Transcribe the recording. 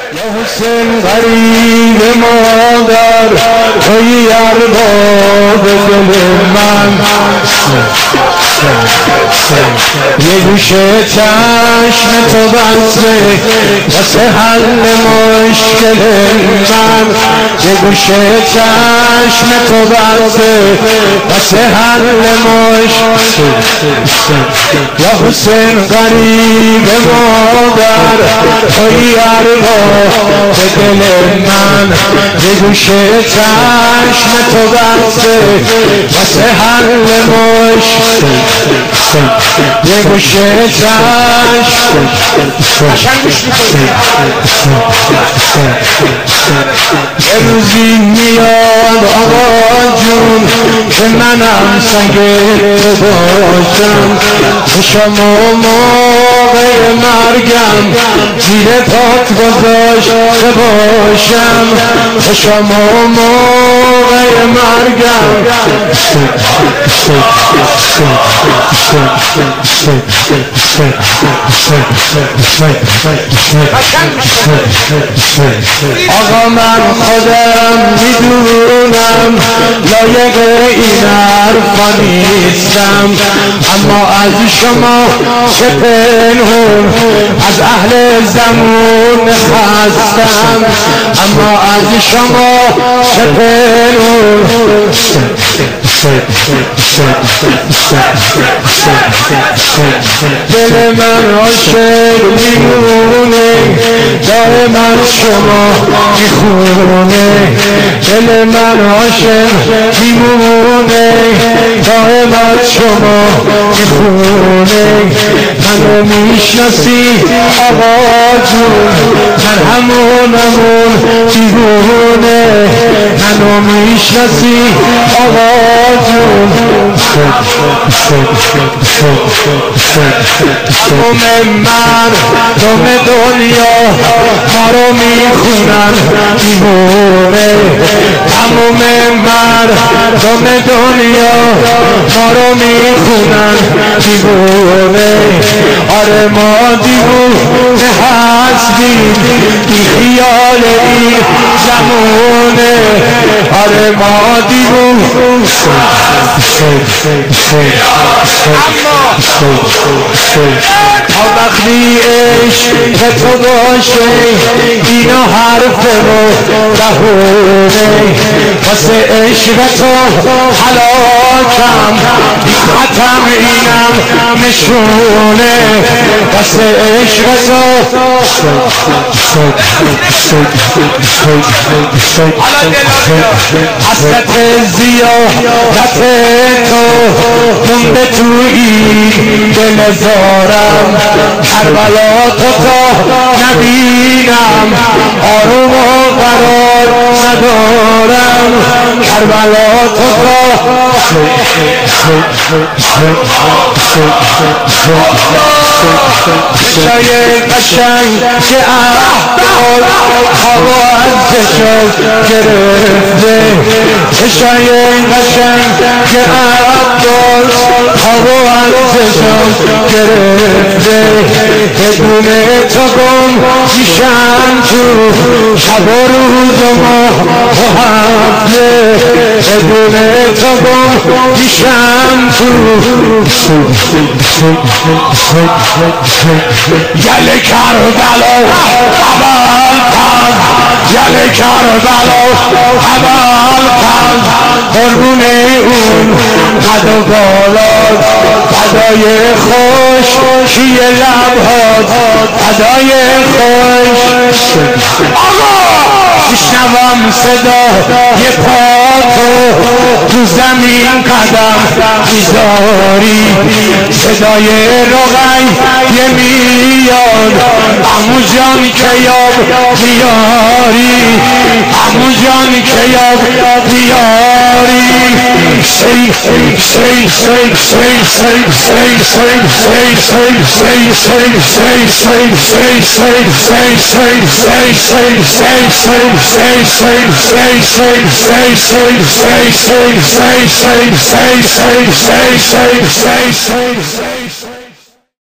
یا حسین غریب مادر توی ارباب دل من یه گوشه چشم تو بسته واسه حل مشکل من یه گوشه چشم تو بسته واسه حل مشکل یا حسین غریب مادر توی ارباب دل من یه گوشه چشم تو بسته واسه حل مشکل یه گوشه چشم یه روزی میاد آقا جون که منم سنگ باشم که شما موقع مرگم زیر پات گذاشته باشم که شما موقع مرگم آقا من خودم میدونم لایق این حرفا نیستم اما از شما چه پنهون از اهل زمون هستم اما از شما چه پنهون دل من عاشق میمونه دائما شما میخونه دل من عاشق میمونه دائما شما میخونه منو میشناسی آقا جون من همونمون دیوونه منو میشناسی آقا جون تمام مردم دنیا ما رو میخونن دیوونه تمام مردم دنیا ما رو میخونن دیوونه آره ما دیوونه هستیم بی خیال این زمونه آره ما دیوونه تا وقتی عشق تو باشه اینا حرف رهونه واسه عشق تو هلاکم بی‌خطم اینم نشونه واسه عشق تو حسرت زیادت تو مونده توی دل زارم کربلا تو تا نبینم آروم و قرار ندارم کربلا تو تا شای قشنگ که احوال هوا از چشم گرفته شای قشنگ که احوال هوا از چشم گرفته بدون تو گم میشم تو شب و روز و ماه و هفته بدون تو گم میشم تو گل کربلا اول قلب گل کربلا اول قلب قربون اون قد و بالات قدای خوش شیه لبهات قدای خوش میشنوم صدای پاتو تو زمین قدم میذاری صدای رقیه میاد عمو جان که یاد میاری عمو جان که یاد میاری سی سی سی سی سی سی سی سی سی سی سی سی